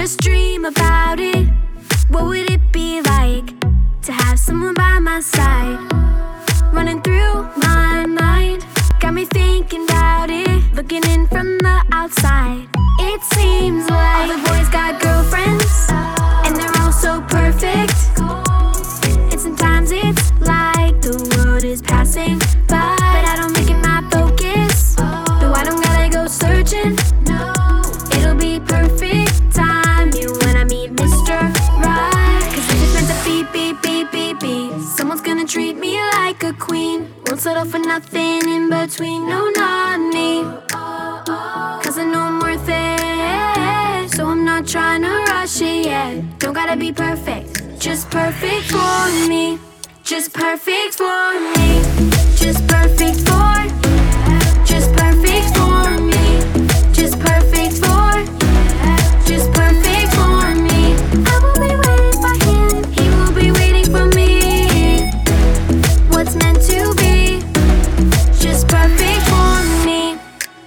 just dream about it. What would it be like to have someone by my side? Running through my mind, got me thinking about it. Looking in from the outside, it seems like all the boys got girlfriends, and they're all so perfect. And sometimes it's like the world is passing by, but I don't make it my focus. No, I don't gotta go searching. It'll be perfect timing when I meet Mr. Right. Cause if it's meant to be, someone's gonna treat me like a queen. Won't settle for nothing in between, no, not me. Cause I know I'm worth it, so I'm not trying to rush it yet. Don't gotta be perfect, just perfect for me. Just perfect for me. Just perfect for. Just perfect for me. Just perfect for. Just perfect for me. I will be waiting for him, he will be waiting for me. What's meant to be, just perfect for me.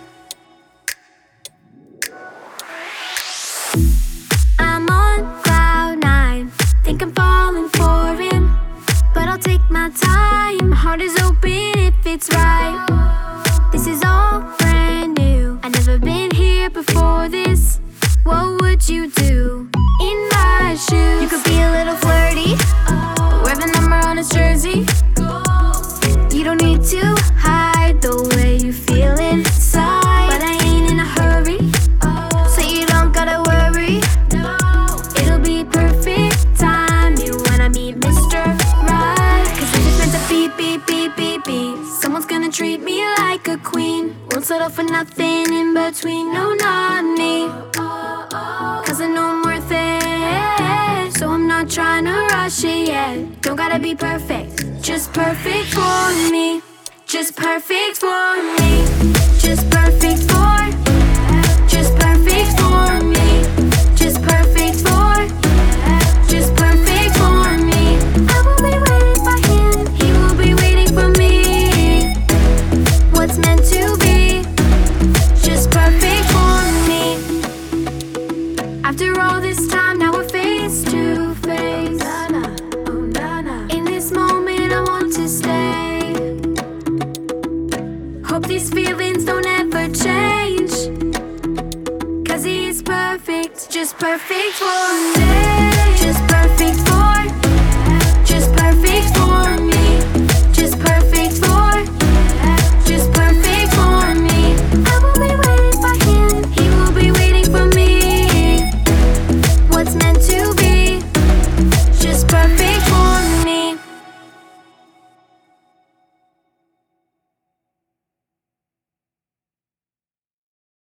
I'm on cloud nine, think I'm falling for him, but I'll take my time. Heart is open if it's right. This is all brand new, I've never been here before this. What would you do in my shoes? You could be a little flirty, wear the number on his jersey. You don't need to hide the way you feel inside, but I ain't in a hurry, so you don't gotta worry. It'll be perfect timing when I meet Mr. Right. Cause if it's meant to be, someone's gonna treat me like a queen. Won't settle for nothing in between, no, not me. Cause I know I'm worth it, so I'm not trying to rush it yet. Don't gotta be perfect, just perfect for me. Just perfect for me. Just perfect for. Just perfect for me. Just perfect for. Just perfect for me. I will be waiting for him, he will be waiting for me. What's meant to be, just perfect for me. After all this time, now we're face to face. In this moment, I want to stay. Hope these feelings don't ever change. Cause he's perfect, just perfect for me.